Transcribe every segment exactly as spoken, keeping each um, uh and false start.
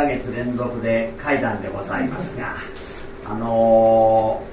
かげつ連続で怪談でございますが、あの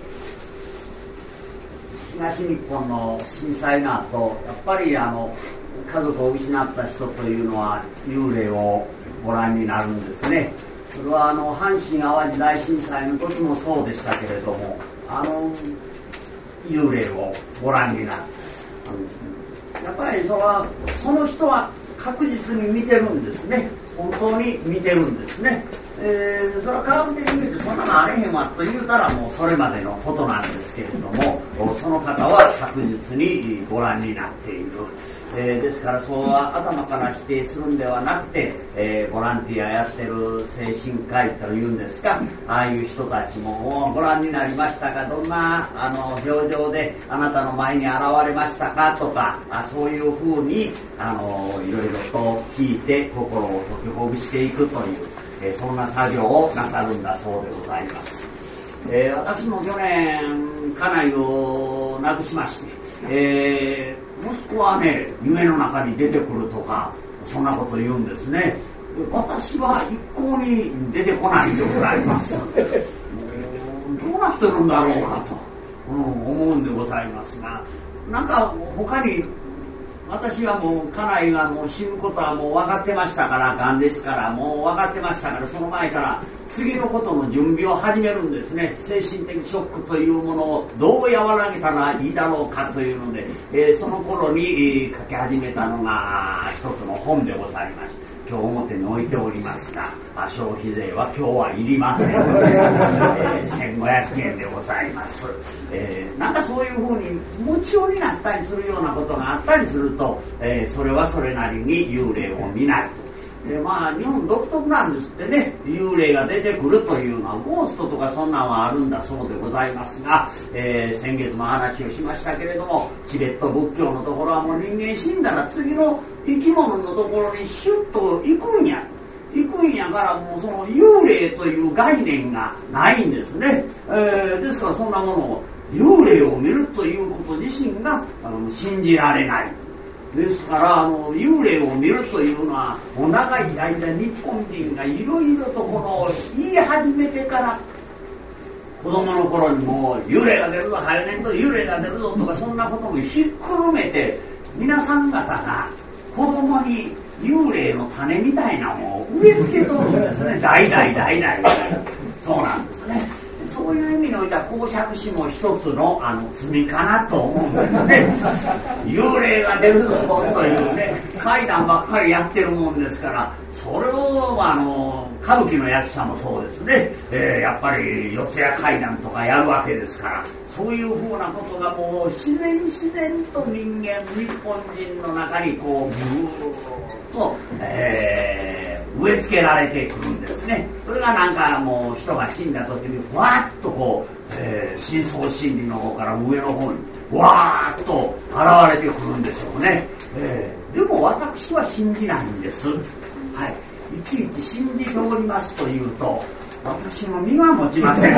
ー、東日本の震災の後、やっぱりあの家族を失った人というのは幽霊をご覧になるんですね。それはあの阪神・淡路大震災の時もそうでしたけれども、あの幽霊をご覧になる。やっぱりそれはその人は確実に見てるんですね。本当に見てるんですね。えー、それは科学的に見てそんなのあれへんわと言うたらもうそれまでのことなんですけれども、その方は確実にご覧になっている。えー、ですからそうは頭から否定するんではなくて、えー、ボランティアやってる精神科医というんですか、ああいう人たちもご覧になりましたか、どんなあの表情であなたの前に現れましたかとか、あそういうふうにあのいろいろと聞いて心を解きほぐしていくという、えー、そんな作業をなさるんだそうでございます。えー、私も去年家内を亡くしまして、えー息子はね、夢の中に出てくるとかそんなこと言うんですね。私は一向に出てこないでございます。どうなってるんだろうかと、うん、思うんでございますが、なんか他に私はもう家内がもう死ぬことはもう分かってましたから、がんですからもう分かってましたから、その前から次のことの準備を始めるんですね。精神的ショックというものをどう和らげたらいいだろうかというので、えー、その頃に、えー、書き始めたのが一つの本でございまして、今日表に置いておりますが、消費税は今日はいりません、えー、せんごひゃくえんでございます。えー、なんかそういうふうに夢中になったりするようなことがあったりすると、えー、それはそれなりに幽霊を見ないと。でまあ、日本独特なんですってね。幽霊が出てくるというのはゴーストとかそんなんはあるんだそうでございますが、えー、先月も話をしましたけれども、チベット仏教のところはもう人間死んだら次の生き物のところにシュッと行くんや行くんやから、もうその幽霊という概念がないんですね。えー、ですからそんなものを幽霊を見るということ自身があの信じられないと。ですからあの幽霊を見るというのは、もう長い間日本人がいろいろとこの言い始めてから、子供の頃にもう幽霊が出るぞ、早年と幽霊が出るぞとか、そんなこともひっくるめて皆さん方が子供に幽霊の種みたいなのを植え付けとるんですね。代々代々そうなんですね。そういう意味においては講釈師も一つのあの罪かなと思うんですね。幽霊が出るぞというね、怪談ばっかりやってるもんですから、それをあの歌舞伎の役者もそうですね、えー、やっぱり四谷怪談とかやるわけですから、そういうふうなことがもう自然自然と人間日本人の中にこうぐーっと、えー、植え付けられてくるんですね。それがなんかもう人が死んだ時にわーっとこう、えー、深層心理の方から上の方にわーっと現れてくるんでしょうね。えー、でも私は信じないんです。はい、いちいち信じておりますというと私の身は持ちません。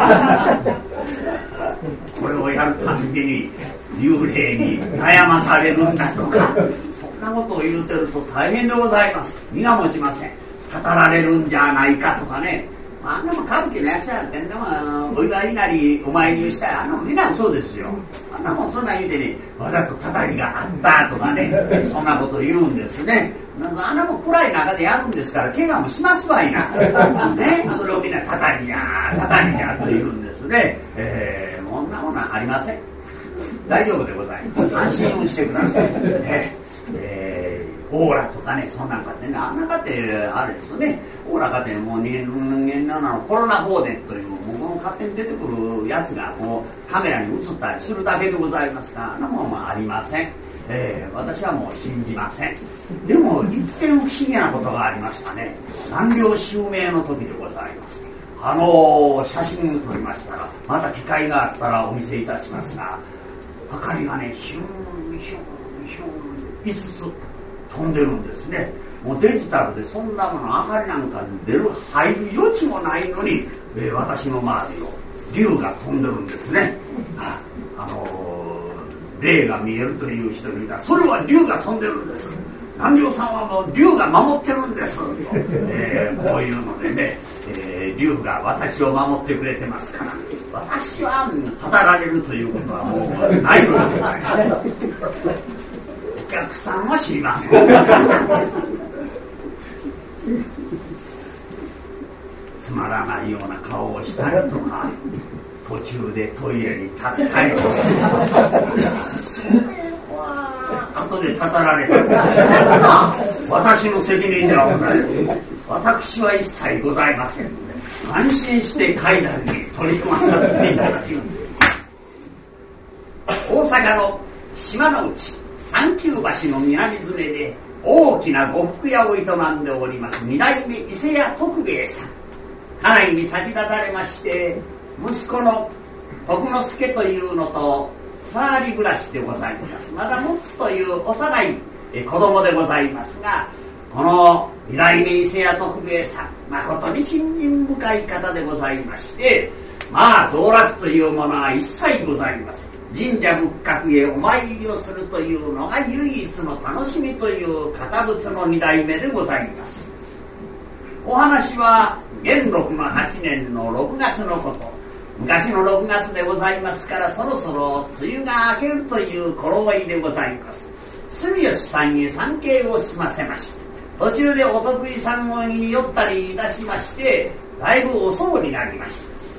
これをやるたびに幽霊に悩まされるんだとか、そんなことを言うてると大変でございます。身が持ちません。語られるんじゃないかとかね、あんなもん歌舞伎の役者だってんでもお祝いなりお参りをしたら、あんなもんみんな嘘ですよ。あんなもんそんな言うてね、わざとたたりがあったとかね、そんなこと言うんですね。あんなもん暗い中でやるんですから怪我もしますわいな、ね、それをみんなたたりやたたりやと言うんですね。えー、こんなものはありません。大丈夫でございます。安心をしてください、ね。えー、オーラとかね、そんなんかってね、あんなかってあれですよね。オーラかってもう人間のコロナ放電というもう勝手に出てくるやつがこうカメラに映ったりするだけでございますが、あんなもんはありません。えー、私はもう信じません。でも一点不思議なことがありましたね。南陵襲名の時でございます。あのー、写真を撮りましたら、また機会があったらお見せいたしますが、明かりがねヒュンヒュンヒュンいつつ飛んでるんですね。もうデジタルでそんなもの明かりなんかに出る入る余地もないのに、えー、私の周りを竜が飛んでるんですね。あ、あのー霊が見えるという人にいたら、それは竜が飛んでるんです。 南陵さんはもう竜が守ってるんですと、えー、こういうのでね、えー、竜が私を守ってくれてますから、私は語られるということはもうないのでございます。お客さんは知りませんつまらないような顔をしたりとか、途中でトイレに立ったりとか後で語られて私の責任ではございません。私は一切ございませんので、安心して階段に取り組まさせていただきます。大阪の島の内三級橋の南詰めで大きな呉服屋を営んでおります二代目伊勢屋徳兵衛さん、家内に先立たれまして息子の徳之助というのと二人暮らしでございます。まだむつという幼い子供でございますが、この二代目伊勢屋徳兵衛さん、誠に信心深い方でございまして、まあ道楽というものは一切ございません。神社仏閣へお参りをするというのが唯一の楽しみという堅物の二代目でございます。お話は元禄のはちねんのろくがつのこと。昔のろくがつでございますから、そろそろ梅雨が明けるという頃合いでございます。住吉さんに参詣を済ませまして、途中でお得意さんに寄ったりいたしまして、だいぶ遅うになりました。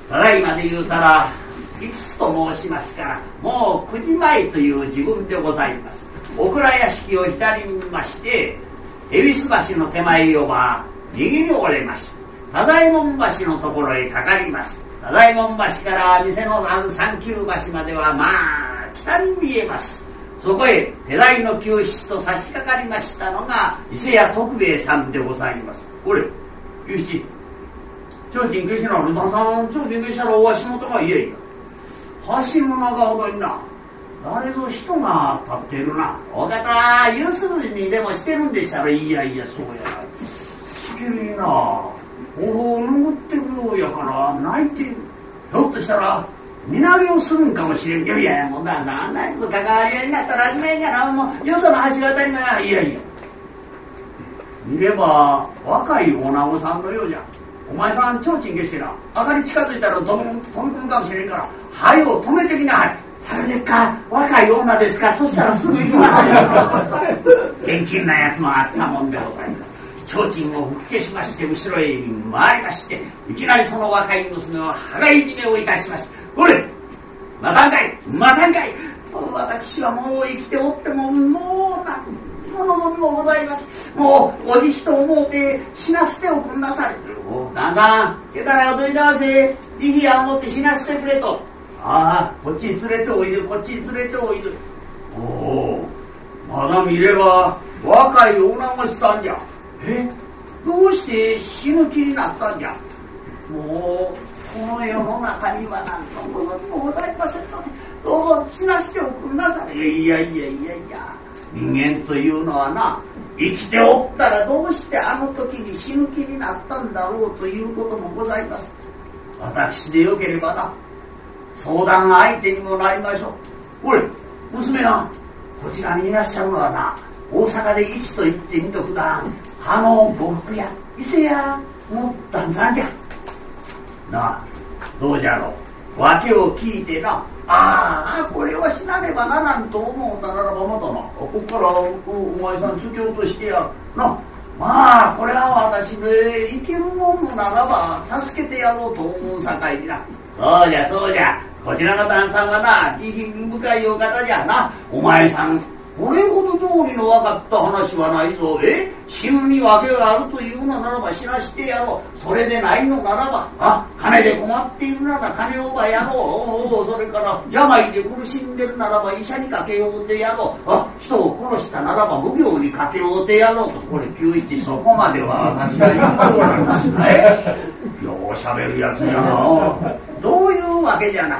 ただいまで言うたらいつと申しますから、もうくじまえという自分でございます。お蔵屋敷を左に見まして、恵比寿橋の手前をば右に折れまして、太左衛門橋のところへかかります。太左衛門橋から店のある三級橋まではまあ北に見えます。そこへ手代の救出と差し掛かりましたのが伊勢屋徳兵衛さんでございます。これゆう七、提灯消しなの旦さん、提灯消したらお足元がいえいや、橋の中ほどにな誰ぞ人が立ってるな。お方夕涼みでもしてるんでしたら、いやいやそうやしきりなおお拭ってるようやから泣いてる。ひょっとしたら身投げをするんかもしれんけど、いやいやもう旦さんあんな人と関わり合いになったら始めんがな、もうよその橋渡りが、いやいや見れば若い女子さんのようじゃ。お前さん提灯消してな、明かり近づいたら飛び込むかもしれんから、はいを止めてきなはれ。それでか若い女ですか、そしたらすぐ行きますよ現金なやつもあったもんでございます。提灯を吹き消しまして後ろへ回りまして、いきなりその若い娘を羽がいじめをいたしまして、これまたんかいまたんかい、私はもう生きておってももう何も望みもございます。もうおじきと思うて死なせておくんなされ。お旦さんけたらおといたわせ、慈悲や思って死なせてくれと。ああこっちに連れておいで、こっちに連れておいで。おおまだ見れば若い女子さんじゃ。えどうして死ぬ気になったんじゃ。もうこの世の中には何とものもございませんので、どうぞ死なしておくんなされ。いやいやいやいや、人間というのはな、生きておったらどうしてあの時に死ぬ気になったんだろうということもございます。私でよければな相談相手にもなりましょう。おい娘はこちらにいらっしゃるのはな、大阪で一と言ってみとくだ、あの呉服屋伊勢屋の旦さんじゃなあ。どうじゃろう、訳を聞いてな、ああこれは死なねばななんと思うたならば、またなここから お, お前さん突き落としてやるな。まあこれは私で生きるもんならば助けてやろうと思うさかいにな。そうじゃそうじゃ、こちらの旦さんはな慈悲深いお方じゃな。お前さんこれほど通りの分かった話はないぞ。え死ぬに訳があるというのならば死なしてやろう。それでないのならば、あ金で困っているなら金をばやろう。おおそれから病で苦しんでるならば医者にかけようてやろう。あ人を殺したならば奉行にかけようてやろうと。これきゅういちそこまでは私が言うとおなんですか。えようしゃべるやつじゃな。どういうわけじゃな。はい、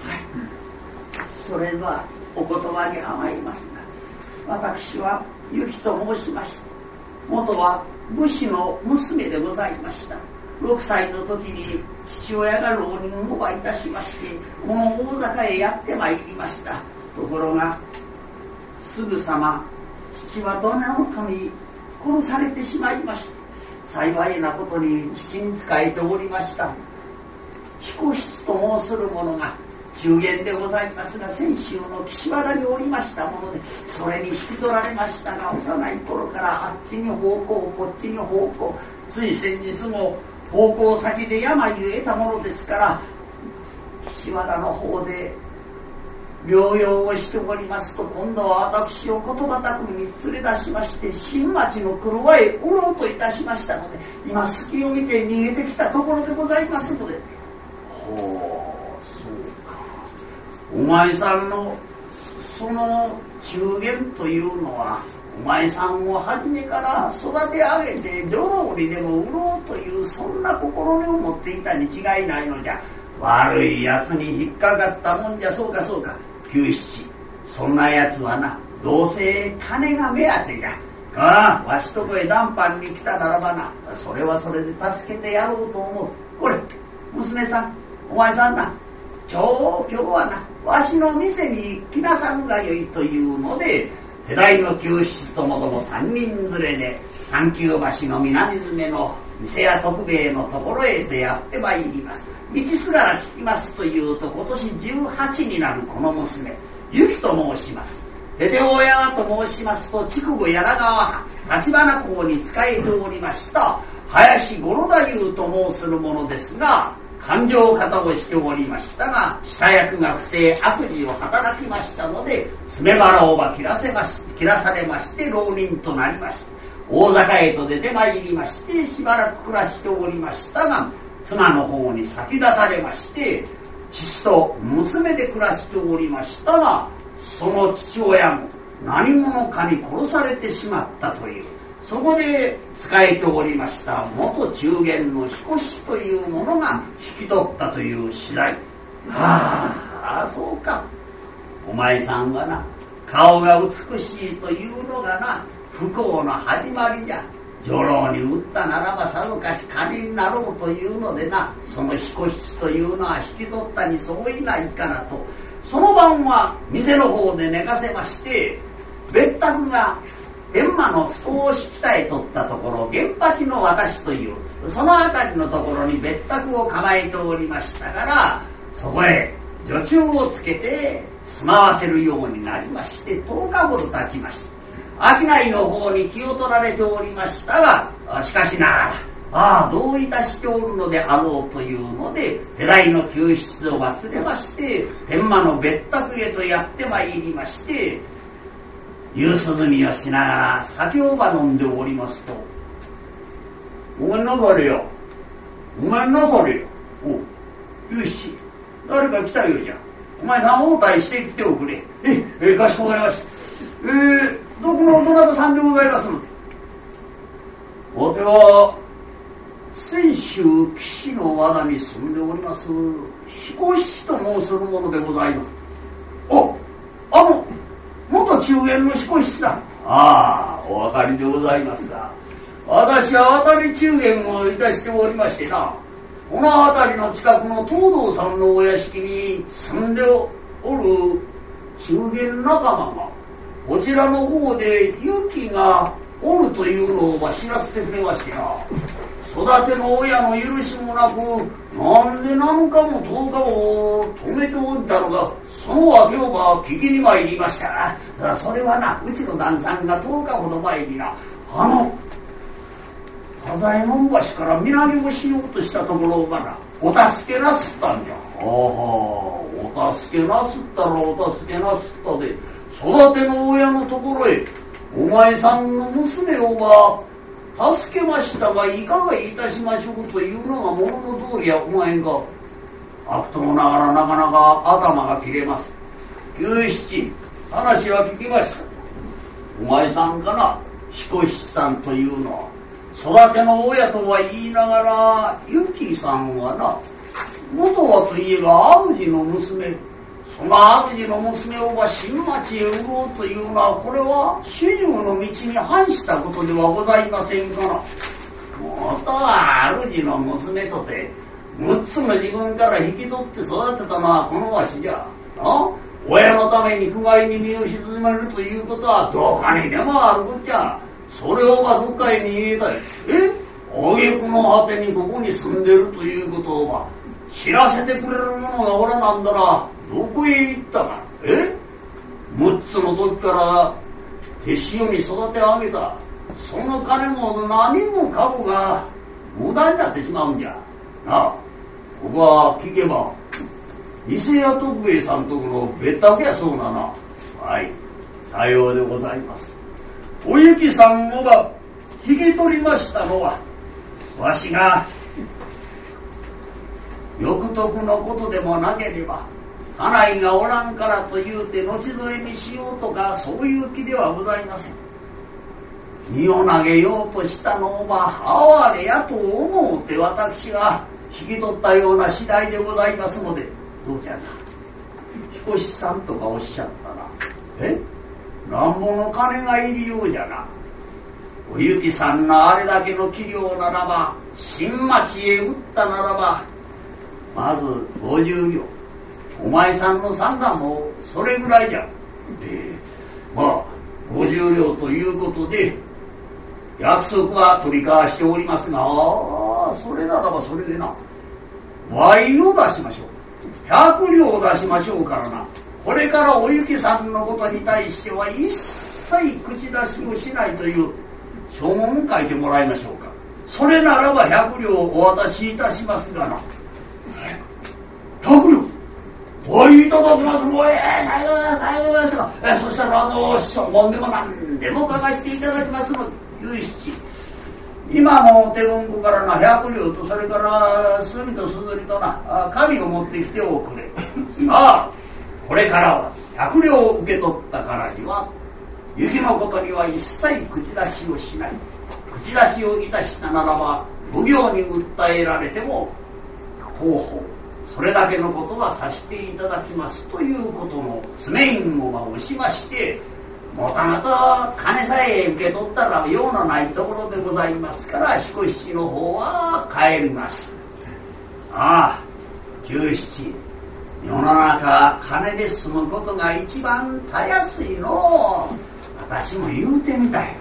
それはお言葉に甘いますが、私はゆきと申しまして、元は武士の娘でございました。ろくさいの時に父親が浪人をばいたしまして、この大阪へやってまいりました。ところがすぐさま父はどなの神殺されてしまいました。幸いなことに父に仕えておりました彦七と申する者が中間でございますが、泉州の岸和田におりましたもので、それに引き取られましたが、幼い頃からあっちに奉公こっちに奉公、つい先日も奉公先で病を得たものですから、岸和田の方で療養をしておりますと、今度は私を言葉巧みに連れ出しまして、新町の車へ売ろうといたしましたので、今隙を見て逃げてきたところでございますので。ほう、そうか。お前さんのその中間というのは、お前さんを初めから育て上げて女郎にでも売ろうという、そんな心根を持っていたに違いないのじゃ。悪いやつに引っかかったもんじゃ。そうかそうか、九七、そんなやつはな、どうせ金が目当てじゃ。ああ、わしとこへ談判に来たならばな、それはそれで助けてやろうと思う。これ娘さん、お前さんな、ちょう今日はな、わしの店に来なさんがよいというので、手代の九七ともども三人連れで三級橋の南詰めの店屋徳兵衛のところへとやってまいります。道すがら聞きますというと、今年じゅうはちになるこの娘、ゆきと申します。テテ大山と申しますと、筑後柳川藩橘港に仕えておりました林五郎太夫と申するものですが、勘定方をしておりましたが、下役が不正悪事を働きましたので、詰め腹をば切らせまし切らされまして浪人となりました。大阪へと出てまいりまして、しばらく暮らしておりましたが、妻の方に先立たれまして、父と娘で暮らしておりましたが、その父親も何者かに殺されてしまったという、そこで仕えておりました元中間の彦七というものが引き取ったという次第。はあ、そうか。お前さんはな、顔が美しいというのがな、不幸の始まりじゃ。女郎に売ったならばさぞかし金になろうというのでな、その彦七というのは引き取ったに相違ないかなと。その晩は店の方で寝かせまして、別宅が天満の少し北へ取ったところ、源八の私というその辺りのところに別宅を構えておりましたから、そこへ女中をつけて住まわせるようになりまして、とおかほど経ちました。商いの方に気を取られておりましたが、しかしながら、ああ、どういたしておるのであろうというので、手代の救出を忘れまして、天満の別宅へとやってまいりまして、夕涼みをしながら酒をば飲んでおりますと、ごめんなされよ、ごめんなされよ、およし、誰か来たようじゃ。お前さん応対してきておくれ。ええ、かしこまりました。えー、どこのどなたさんでございますので。お手は泉州岸の和田に住んでおります彦七と申するものでございます。お、あの元中間の彦七だ。ああ、お分かりでございますが、私は当たり中間をいたしておりましてな、この辺りの近くの東堂さんのお屋敷に住んでおる中間仲間がこちらの方で雪がおるというのを知らせてくれましてな、育ての親の許しもなく、なんで何かも十日も止めておったのが、その訳をば聞きに参りましたな。だからそれはな、うちの旦さんが十日ほど前にな、あの太左衛門橋から身投げをしようとしたところをまだお助けなすったんじゃ。ああ、お助けなすったらお助けなすったで、育ての親のところへお前さんの娘をば助けましたが、いかがいたしましょうというのが物の通りやお前が。悪ともながらなかなか頭が切れます。九七、話は聞きました。お前さんかな、彦七さんというのは育ての親とは言いながら、ゆきさんはな、元はといえば主の娘。その主の娘をば新町へ売ろうというのは、これは主従の道に反したことではございませんから。元は主の娘とてむっつの自分から引き取って育てたのはこのわしじゃな。 親のために苦界に身を沈めるということはどこにでもあることじゃ。それをばどっかへ逃げたい。え挙句の果てにここに住んでるということをば知らせてくれる者がおらなんだらどこへ行ったか。えむっつの時から手塩に育て上げたその金も何もかもが無駄になってしまうんじゃなあ。ここは聞けば伊勢屋徳兵衛さんとこの別宅やそうなな。はい、さようでございます。おゆきさんをが引き取りましたのはわしが欲得のことでもなければ家内がおらんからと言うて後添えにしようとかそういう気ではございません。身を投げようとしたのは哀れやと思うて私が引き取ったような次第でございますので。どうじゃな彦七さんとかおっしゃったな。えなんぼの金が入りようじゃな。おゆきさんのあれだけの器量ならば新町へ売ったならばまずごじゅう両、お前さんの算段もそれぐらいじゃ。えー、まあごじゅう両ということで約束は取り交わしておりますが、ああそれならばそれでな賄を出しましょう。ひゃく両を出しましょうからな。これからおゆきさんのことに対しては一切口出しをしないという書文書いてもらいましょうか。それならばひゃく両お渡しいたしますがな。ひゃく両おいいただきます。もうええさようですさようですが、えそしたらあの書文でも何でも書かせていただきますのでゆうしち今の手文庫からなひゃく両とそれから墨とすずりとな紙を持ってきておくれ。さあこれからはひゃく両を受け取ったからには雪のことには一切口出しをしない。口出しをいたしたならば奉行に訴えられても当方それだけのことはさせていただきますということの詰め印を押しまして、もともと金さえ受け取ったら用のないところでございますから彦七の方は帰ります。ああ九七世の中金で済むことが一番たやすいの。私も言うてみたい。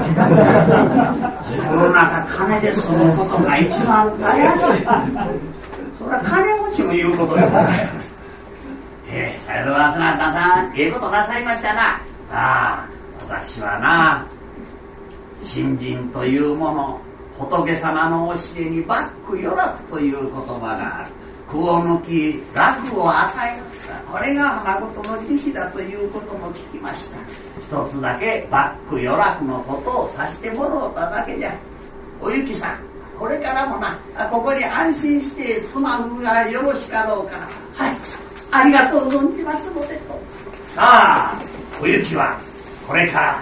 世の中金で済むことが一番たやすい。それは金持ちの言うことでございます。ええさようでございますな。旦さんええことなさいましたな。ああ私はな信心というもの仏様の教えにバック余楽という言葉がある。苦を抜き楽を与える、これが誠の慈悲だということも聞きました。一つだけバック余楽のことを指してもろうただけじゃ。おゆきさんこれからもなここに安心して住まうがよろしかろうかな。はいありがとう存じますのでと。さあおゆきはこれから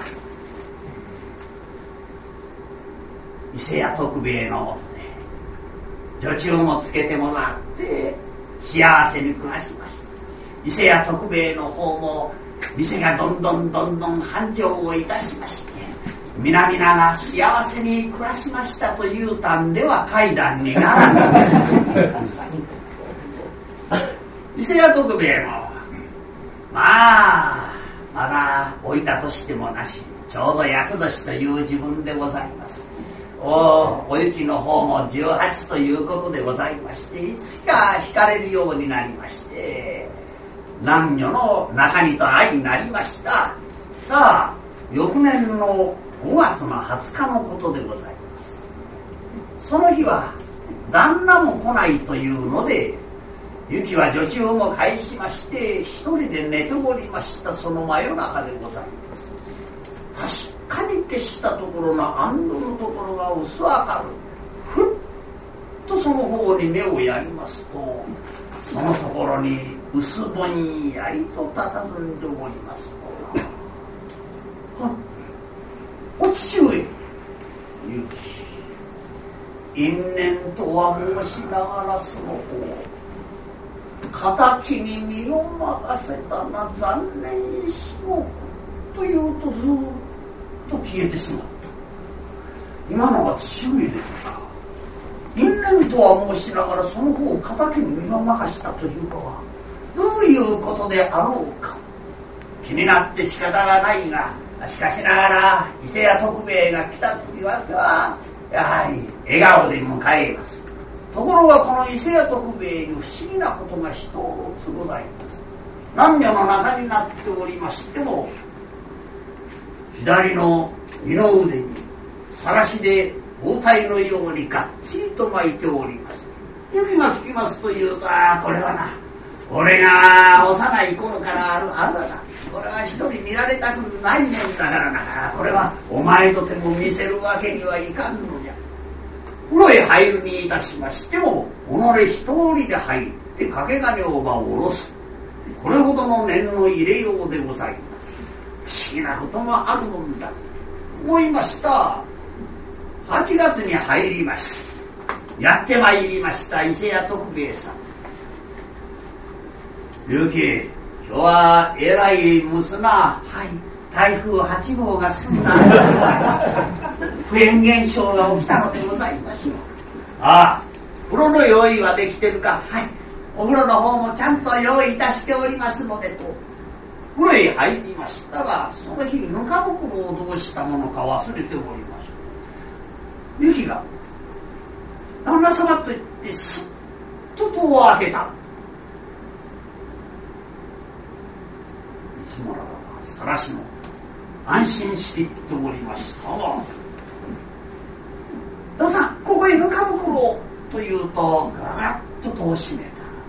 伊勢屋徳兵衛のもとで女中もつけてもらって幸せに暮らしました。伊勢屋徳兵衛の方も店がどんどんどんどん繁盛をいたしまして皆々が幸せに暮らしましたというたんでは怪談にならない伊勢屋徳兵衛もまあまだ老いたとしてもなしちょうど厄年という自分でございます。お, おゆきの方もじゅうはちということでございましていつか惹かれるようになりまして男女の中にと愛になりました。さあ翌年のごがつのはつかのことでございます。その日は旦那も来ないというのでゆきは女中も返しまして一人で寝ておりました。その真夜中でございます。確かに消したところの暗度のところが薄明るふっとその方に目をやりますとそのところに薄ぼんやりと佇んでおりますはっお父上ゆき因縁とは申しながらその方敵に身を任せたな残念しようというとずっと消えてしまった。今のは父上でか因縁とは申しながらその方を敵に身を任せたというのはどういうことであろうか。 気になって仕方がないが、しかしながら伊勢屋徳兵衛が来たというわけはやはり笑顔で迎えます。ところがこの伊勢屋徳兵衛に不思議なことが一つございます。男女の仲になっておりましても、左の二の腕にさらしで包帯のようにがっちりと巻いております。雪が聞きますというと、ああこれはな、俺が幼い頃からあるあるだな、これは一人見られたくないねんだからな、これはお前とても見せるわけにはいかんのじゃ。風呂へ入るにいたしましても、己一人で入って掛け金をばを下ろす、これほどの念の入れようでございます。不思議なこともあるもんだ思いました。はちがつに入りました。やってまいりました伊勢屋徳兵衛さん。ゆき、今日はえらい蒸すな。はい、台風はちごうが済んだ不縁現象が起きたのでございましょう。ああ、風呂の用意はできてるか。はい、お風呂の方もちゃんと用意いたしておりますのでと。風呂へ入りましたが、その日ぬか袋をどうしたものか忘れておりました。ゆきが旦那様と言ってすっと戸を開けた。いつもならばさらしの安心しきっておりましたわ。どうさん、ここへぬか袋をというとガラッと戸を閉め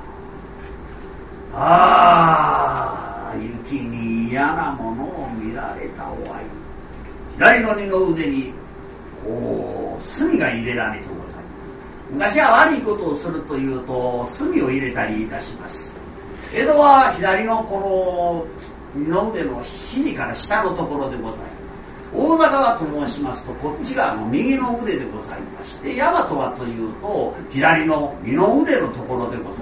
た。ああ、雪に嫌なものを見られたおあい。左の二の腕にこう墨が入れられてございます。昔は悪いことをするというと墨を入れたりいたします。江戸は左のこの二の腕の肘から下のところでございます。大阪はと申しますとこっち側の右の腕でございまして、大和はというと左の二の腕のところでございます。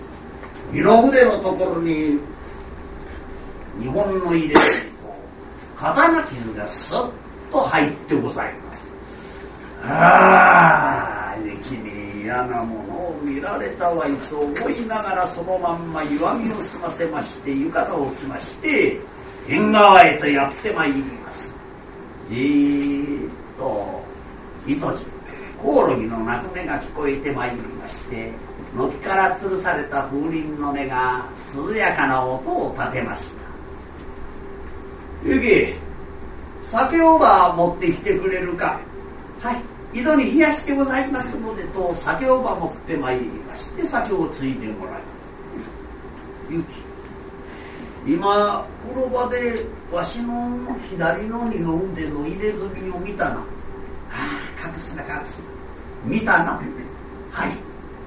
二の腕のところに日本の入れ墨と刀傷がスッと入ってございます。ああ、雪に嫌なものを見られたわいと思いながら、そのまんま弱みを済ませまして浴衣を着まして縁側へとやってまいります。じーっと糸じコオロギの鳴く音が聞こえてまいりまして、軒から吊るされた風鈴の音が涼やかな音を立てました。ゆき、酒をば持ってきてくれるか。はい、井戸に冷やしてございますのでと酒をば持ってまいりまして、酒をついでもらい、ゆき、今風呂場でわしの左の二の腕の入れ墨を見たな。ああ、隠すな隠すな、見たな。はい、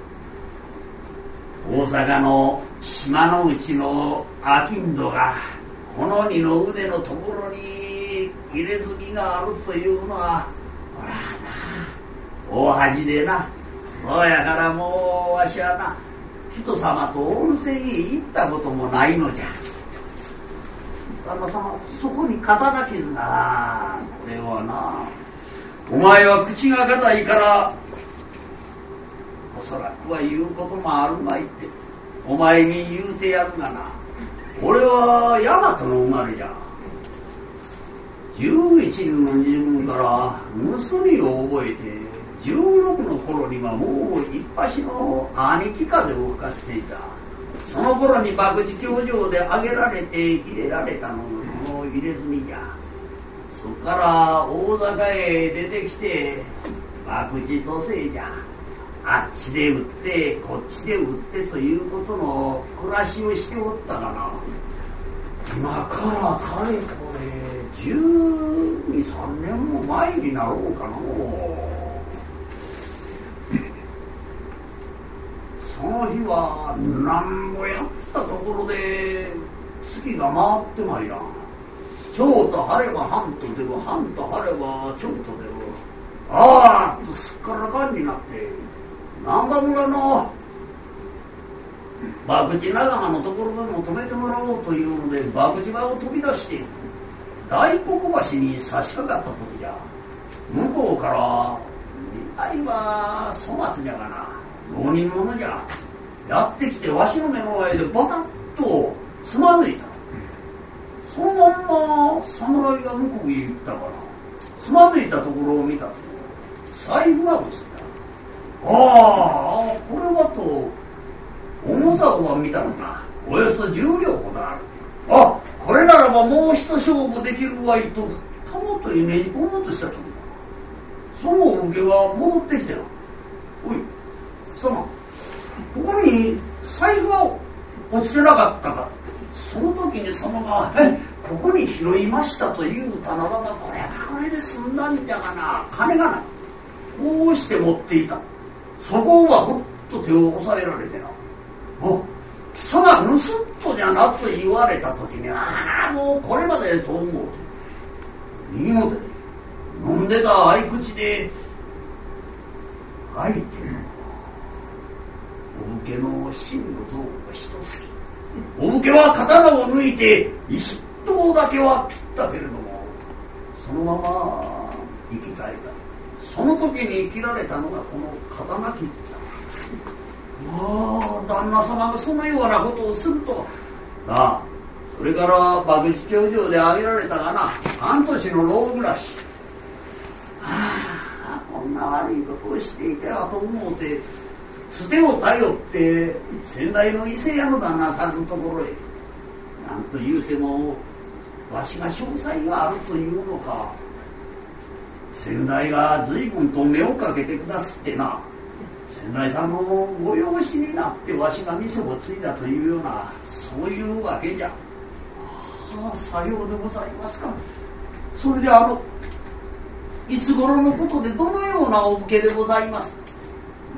大阪の島の内の商人がこの二の腕のところに入れ墨があるというのは、ほらな、大恥でな。そうやからもうわしはな、人様と温泉へ行ったこともないのじゃ。旦那様、そこに刀傷が。これはな、お前は口が固いからおそらくは言うこともあるまいってお前に言うてやるがな、俺は大和の生まれじゃ。じゅういちの自分から盗みを覚えてじゅうろくの頃にはもう一発の兄貴風を吹かせていた。その頃に博打教場で挙げられて入れられたのもこの入れ墨じゃ。そこから大阪へ出てきて博打とせいじゃ。あっちで売ってこっちで売ってということの暮らしをしておったがな、今からかれこれじゅうに、さんねんも前になろうかな。その日はなんぼやったところで月が回ってまいらん。蝶と張れば半と出る、半と張れば蝶と出る。ああとすっからかんになって南波村の博打仲間のところでも止めてもらおうというので博打場を飛び出して大黒橋に差し掛かった時じゃ。向こうから見張りは粗末じゃがな、浪人者じゃ。やってきてわしの目の前でバタッとつまずいた。 そのまんま侍が向こうへ行ったから、つまずいたところを見た。財布が落ちてた。ああ、これはと重さを見たのがおよそじゅうりょうほどある。あ、これならばもう一勝負できるわいとたもとへねじ込もうとしたとき、そのお受けが戻ってきてな。おい貴様、ここに財布が落ちてなかったか。その時にそのままえここに拾いましたと言うたならば、これはこれで済んだんじゃがな。金がない。こうして持っていた。そこはふっと手を押さえられてな。お、貴様盗っ人じゃなと言われた時に、ああもうこれまでと思うて右の手で飲んでた合い口で相手のお受けの真の像を一突き、お受けは刀を抜いて一刀だけは切ったけれども、そのまま生き返った。その時に切られたのがこの刀切った。ああ、旦那様がそのようなことをするとなあ。それから博打教場で挙げられたがな、半年の牢暮らし。ああ、こんな悪いことをしていてはと思うて、つてを頼って先代の伊勢屋の旦那さんのところへ。なんと言うてもわしが詳細があるというのか。先代が随分と目をかけてくだすってな、先代さんのご養子になってわしが店を継いだというような、そういうわけじゃ。ああ、さようでございますか。それであのいつ頃のことでどのようなお武家でございます。うん、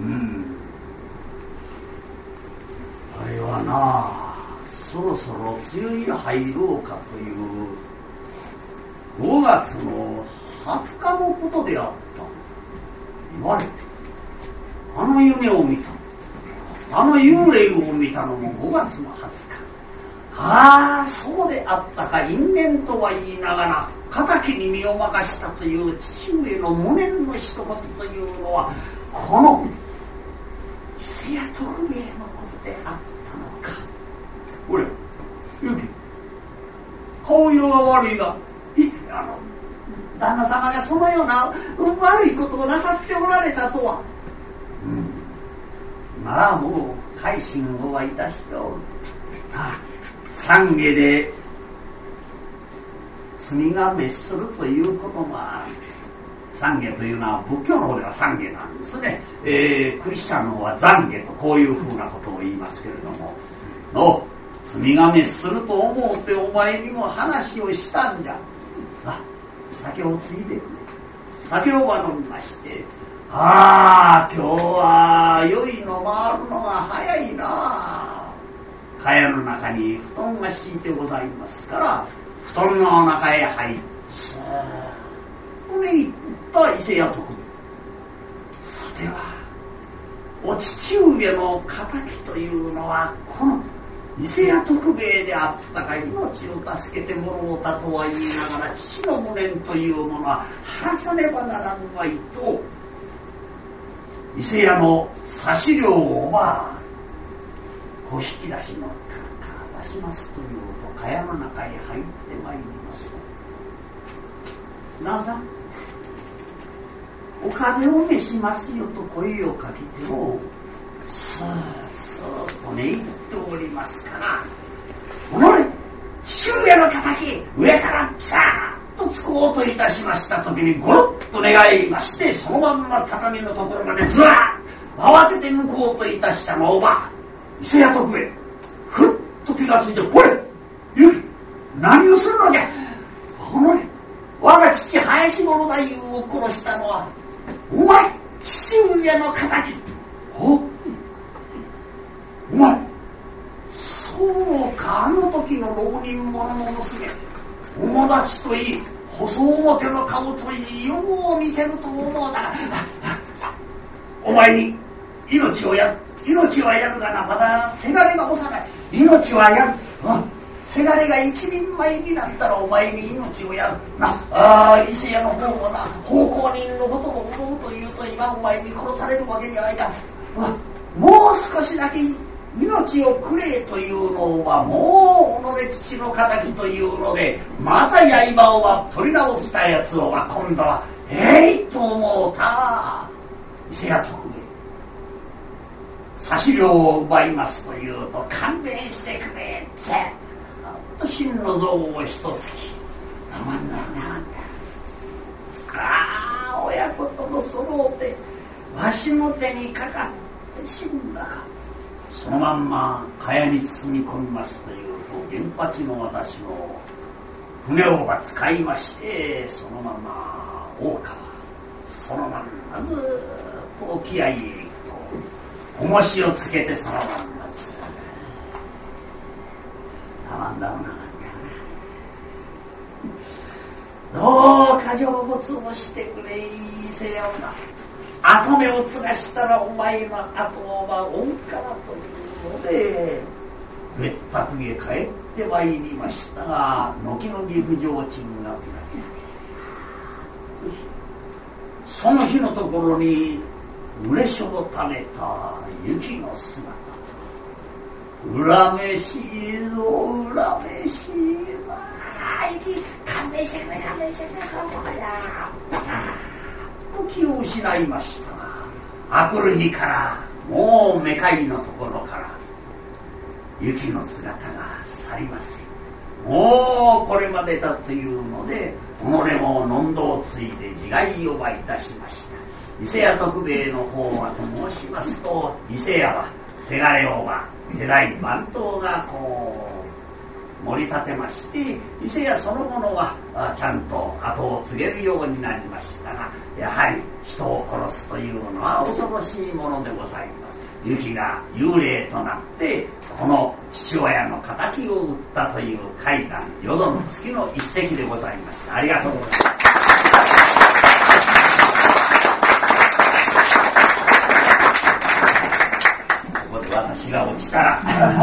あれはな、そろそろ梅雨に入ろうかというごがつのはつかのことであった。言われてあの夢を見た、あの幽霊を見たのもごがつのはつか。ああ、そうであったか。因縁とは言いながら敵に身を任したという父上の無念の一言というのは、この伊勢屋徳兵衛のことであったのか。おれゆき、顔色が悪いが、いあの旦那様がそのような悪いことをなさっておられたとは。うん、まあもう改心をはいたしておる。ああ、懺悔で罪が滅するということもある。懺悔というのは仏教の方では懺悔なんですね。えー、クリスチャンの方は懺悔とこういうふうなことを言いますけれども、の罪が滅すると思うてお前にも話をしたんじゃ。あ、酒をついでくれ。酒をば飲みまして、ああ今日は酔いの回るのが早いな。蚊帳の中に布団が敷いてございますから、布団の中へ入ってそーっとね行った伊勢屋徳兵衛。さてはお父上の敵というのはこの伊勢屋徳兵衛であったか。命を助けてもろうたとは言いながら、父の無念というものは晴らさねばならんわいと、伊勢屋の差し料をまあ小引き出しの中から出しますというと、蚊帳の中へ入ってまいりますと、旦那さんお風を召しますよと声をかけてもスーッスーッとね言っておりますから、おのれ父上の敵上からさーっとつこうといたしました時に、ゴロッと寝返りまして、そのまんま畳のところまでずらーっ慌てて向こうといたしたのをば伊勢屋徳兵衛ふっと気がついて、これゆき何をするのじゃ。このね我が父林物太夫を殺したのはお前父上の敵。おお前そうか、あの時の浪人者の娘、友達といい細表の顔といいよう似てると思うたが、お前に命をやる命はやるがな、まだせがれが幼い。命はやる、うん、せがれが一人前になったらお前に命をやるな。あ伊勢屋の方もな奉公人のことも思うというと、今お前に殺されるわけにはいかん。もう少しだけ命をくれというのはもう己父の敵というので、また刃をは取り直したやつをは今度はえいと思うた伊勢屋徳兵衛、差し料を奪いますというと勘弁してくれってと真の像を一つきたまんなるなあんだ。ああ親子とも揃うてわしの手にかかって死んだか。そのまんま茅に包み込みますというと源八の私の船をば使いまして、そのまま大川そのまんまずっと沖合へ行くと重しをつけてそのまんまずっとたまんだろうな。どうか成仏をしてくれ伊勢屋な。跡目を継がしたらお前の後をは恩からというので別宅へ帰ってまいりましたが、軒の岐阜城鎮がその日のところに嬉しをためた雪の姿、恨めしいぞ恨めしいぞ、雪勘弁してくれ勘弁してくれ、ここだ気を失いましたが、あくる日からもうめかいのところから雪の姿が去りません。もうこれまでだというので己も飲んどをついで自害をはいたしました。伊勢屋徳兵衛の方はと申しますと、伊勢屋はせがれをは手代番頭がこう盛り立てまして、伊勢屋そのものはちゃんと後を継げるようになりましたが、やはり人を殺すというのは恐ろしいものでございます。雪が幽霊となってこの父親の敵を討ったという絵画淀の月の一席でございました。ありがとうございます。ここで私が落ちたら